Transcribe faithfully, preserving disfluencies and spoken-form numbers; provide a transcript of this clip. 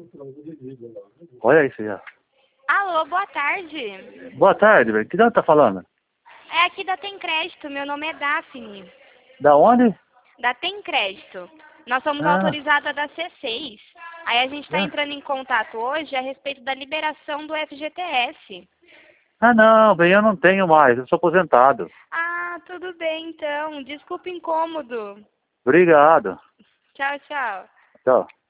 Olha isso aí, ó. Alô, boa tarde. Boa tarde, velho. Que data tá falando? É aqui da Tem Crédito, meu nome é Daphne. Da onde? Da Tem Crédito. Nós somos Ah, autorizadas da C seis. Aí a gente está ah. entrando em contato hoje a respeito da liberação do F G T S. Ah, não, bem, eu não tenho mais. Eu sou aposentado. Ah, tudo bem então. Desculpa o incômodo. Obrigado. Tchau, tchau. Tchau.